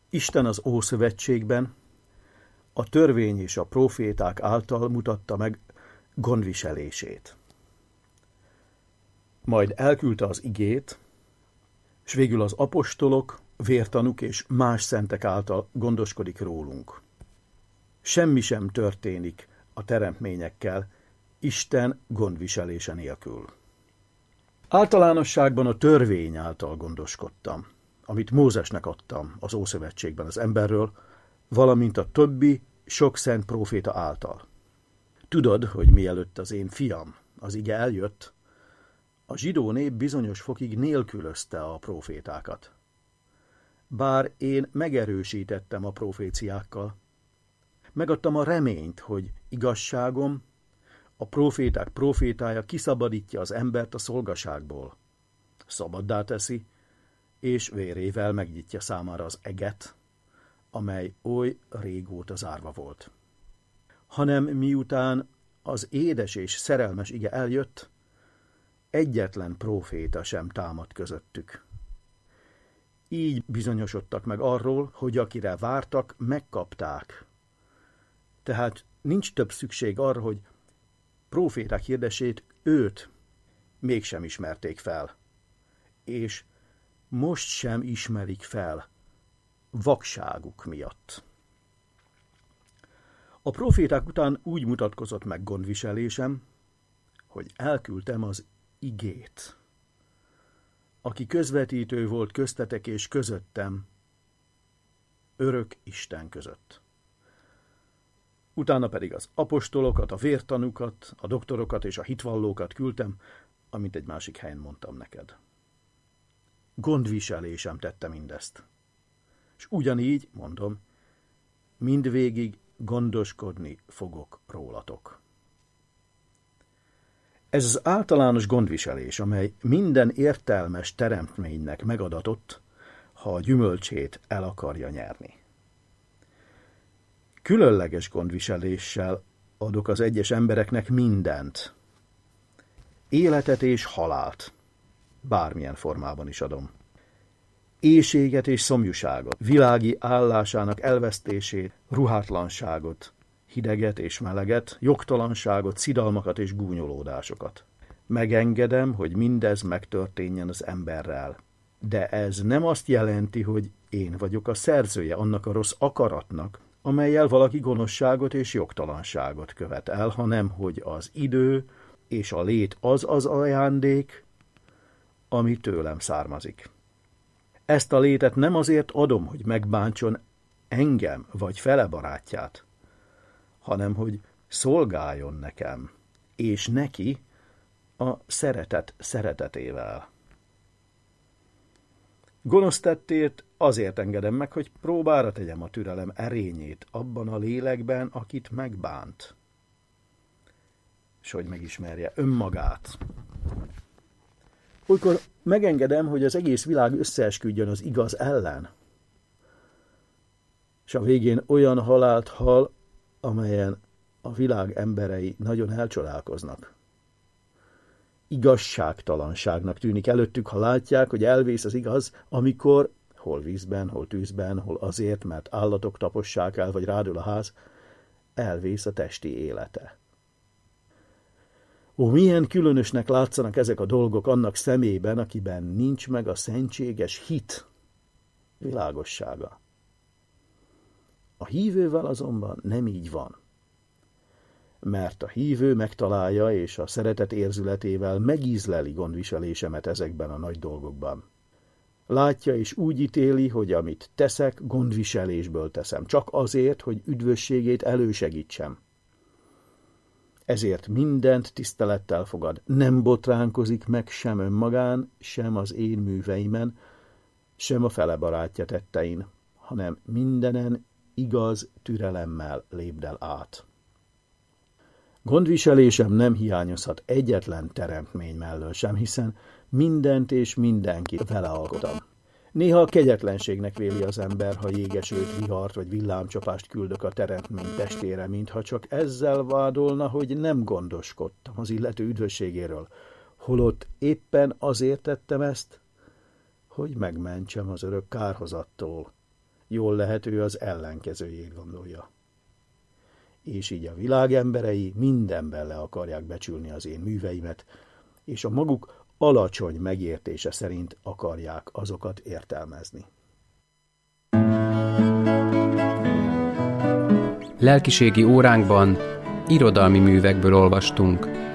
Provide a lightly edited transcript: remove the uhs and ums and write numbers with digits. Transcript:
Isten az Ószövetségben a törvény és a próféták által mutatta meg gondviselését. Majd elküldte az igét, s végül az apostolok, vértanúk és más szentek által gondoskodik rólunk. Semmi sem történik a teremtményekkel Isten gondviselése nélkül. Általánosságban a törvény által gondoskodtam, amit Mózesnek adtam az Ószövetségben az emberről, valamint a többi sok szent próféta által. Tudod, hogy mielőtt az én fiam, az ige eljött, a zsidó nép bizonyos fokig nélkülözte a prófétákat. Bár én megerősítettem a proféciákkal, megadtam a reményt, hogy igazságom, a próféták prófétája kiszabadítja az embert a szolgaságból, szabaddá teszi, és vérével megnyitja számára az eget, amely oly régóta zárva volt. Hanem miután az édes és szerelmes ige eljött, egyetlen próféta sem támadt közöttük. Így bizonyosodtak meg arról, hogy akire vártak, megkapták. Tehát nincs több szükség arra, hogy próféták hirdessék őt mégsem ismerték fel. És most sem ismerik fel vakságuk miatt. A próféták után úgy mutatkozott meg gondviselésem, hogy elküldtem az igét, aki közvetítő volt köztetek és közöttem, örök Isten között. Utána pedig az apostolokat, a vértanúkat, a doktorokat és a hitvallókat küldtem, amint egy másik helyen mondtam neked. Gondviselésem tette mindezt. És ugyanígy, mondom, mindvégig gondoskodni fogok rólatok. Ez az általános gondviselés, amely minden értelmes teremtménynek megadatott, ha a gyümölcsét el akarja nyerni. Különleges gondviseléssel adok az egyes embereknek mindent. Életet és halált, bármilyen formában is adom. Éhséget és szomjúságot, világi állásának elvesztését, ruhátlanságot, hideget és meleget, jogtalanságot, szidalmakat és gúnyolódásokat. Megengedem, hogy mindez megtörténjen az emberrel. De ez nem azt jelenti, hogy én vagyok a szerzője annak a rossz akaratnak, amellyel valaki gonoszságot és jogtalanságot követ el, hanem hogy az idő és a lét az az ajándék, ami tőlem származik. Ezt a létet nem azért adom, hogy megbántson engem vagy fele barátját, hanem hogy szolgáljon nekem, és neki a szeretet szeretetével. Gonosz tettét azért engedem meg, hogy próbára tegyem a türelem erényét abban a lélekben, akit megbánt, és hogy megismerje önmagát. Olykor megengedem, hogy az egész világ összeesküdjön az igaz ellen, és a végén olyan halált hal, amelyen a világ emberei nagyon elcsodálkoznak. Igazságtalanságnak tűnik előttük, ha látják, hogy elvész az igaz, amikor hol vízben, hol tűzben, hol azért, mert állatok tapossák el, vagy rádül a ház, elvész a testi élete. Ó, milyen különösnek látszanak ezek a dolgok annak szemében, akiben nincs meg a szentséges hit világossága. A hívővel azonban nem így van. Mert a hívő megtalálja, és a szeretet érzületével megízleli gondviselésemet ezekben a nagy dolgokban. Látja és úgy ítéli, hogy amit teszek, gondviselésből teszem, csak azért, hogy üdvösségét elősegítsem. Ezért mindent tisztelettel fogad, nem botránkozik meg sem önmagán, sem az én műveimen, sem a fele barátja tettein, hanem mindenen igaz türelemmel lépdel át. Gondviselésem nem hiányozhat egyetlen teremtmény mellől sem, hiszen mindent és mindenkit vele alkotam. Néha kegyetlenségnek véli az ember, ha jégesőt, vihart vagy villámcsapást küldök a teremtmény testére, mintha csak ezzel vádolna, hogy nem gondoskodtam az illető üdvösségéről, holott éppen azért tettem ezt, hogy megmentsem az örök kárhozattól, Jól lehet, ő az ellenkezőjét gondolja. És így a világ emberei mindenben le akarják becsülni az én műveimet, és a maguk alacsony megértése szerint akarják azokat értelmezni. Lelkiségi óránkban irodalmi művekből olvastunk.